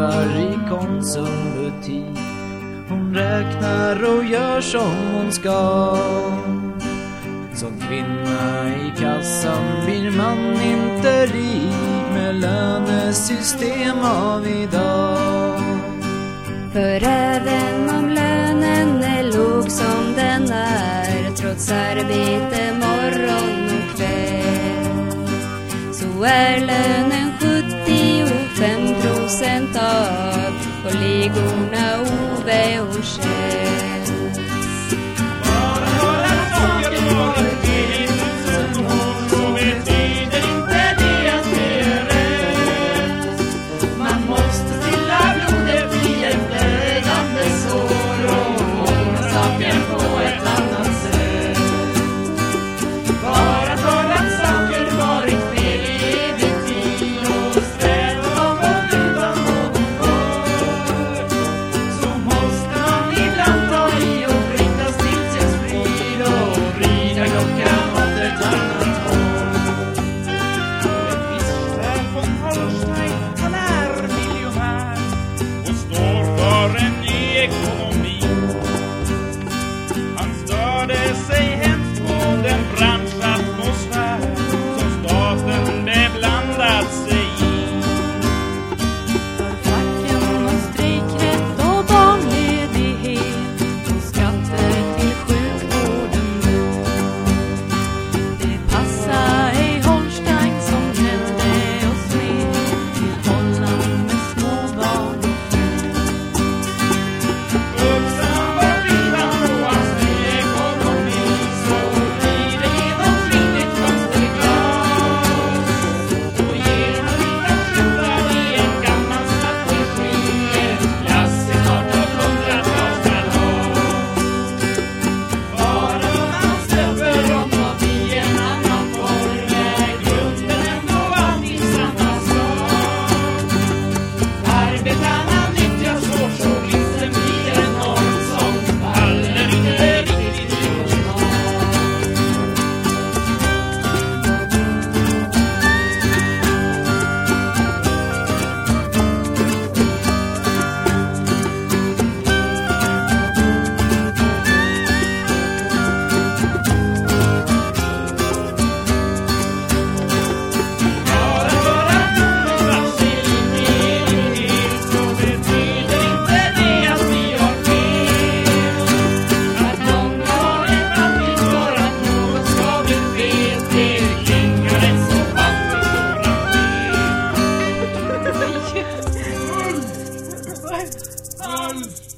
handlar i Konsumbutik. Hon räknar och gör som hon ska. Som kvinna i kassan blir man inte rik med lönesystem av idag. För även om lönen är låg som den är, trots arbete morgon och kväll, så är lönen 75% av kollegorna Ove och Kjell. Bara några saker var det tusen år, så betyder inte det att det är rätt. Man måste stilla blodet i en blödande sår och ordna saken på ett annat sätt. Bara för att saker varit fel i evig tid och sträva har gått utan någon vår, så måste man ibland ta i och bringas till sin sprid och vrida klockan åt ett annat håll. Ett visst här von Holstein, han är miljonär och står för en ny ekonomi. Han störde sig hemskt på den branschatmosfär som staten beblandat sig i. För facken och strejkrätt och barnledighet och skatter till sjukvården då. Det passar ej Holstein som gnällde oss med till Holland med små barn och Vuxen var vilan på hans ny ekonomi, så blir det genomskinligt fönsterglas. Och genom lilla skjutar i en gammal strategi, ett klassiskt 1800-talskalas. Bara man släpper om att i en annan form är grunden ändå alltid samma sak. Arbetarna nyttjas hårt så vinsten blir enorm som faller inte riktigt i vår smak. Bara för att några sig in i evighet, så betyder inte det att vi har fel. Att många har en framtid för att något ska bli fel, det klingar rätt så fast i stora fel. Ulf!